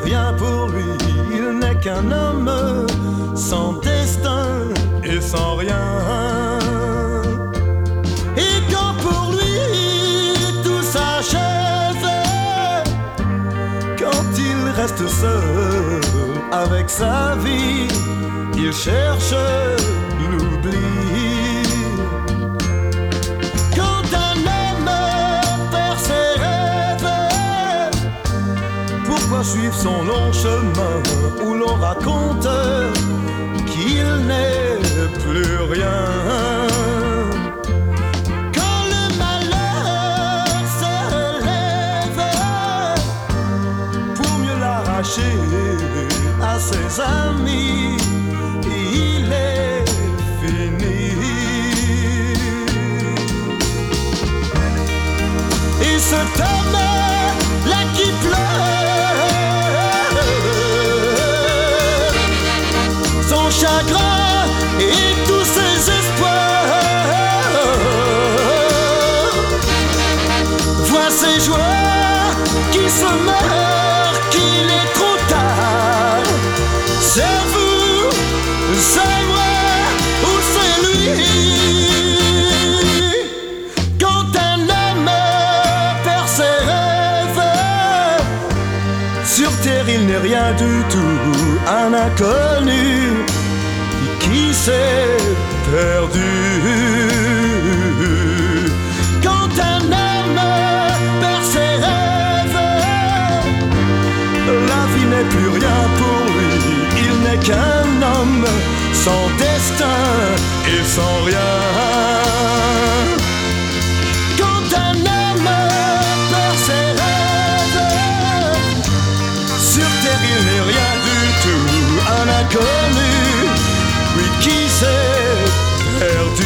rien pour lui, il n'est qu'un homme sans destin et sans rien. Et quand pour lui tout s'achève, quand il reste seul avec sa vie, il cherche l'oubli. Quand un homme perd ses rêves, pourquoi suivre son long chemin où l'on raconte qu'il n'est plus rien? Quand le malheur se lève pour mieux l'arracher à ses amis, il est fini. Et cet homme-là qui pleure son chagrin et tous ses espoirs, voit ses joies qui se meurent, qu'il est trop tard. C'est vous, c'est moi ou c'est lui. Quand un homme perd ses rêves, sur terre il n'est rien du tout, un inconnu qui s'est perdu. Quand un homme perd ses rêves, la vie n'est plus rien pour lui, il n'est qu'un homme sans destin et sans rien. Quand un homme perd ses rêves, sur terre il n'est rien du tout, un inconnu, oui, qui s'est perdu.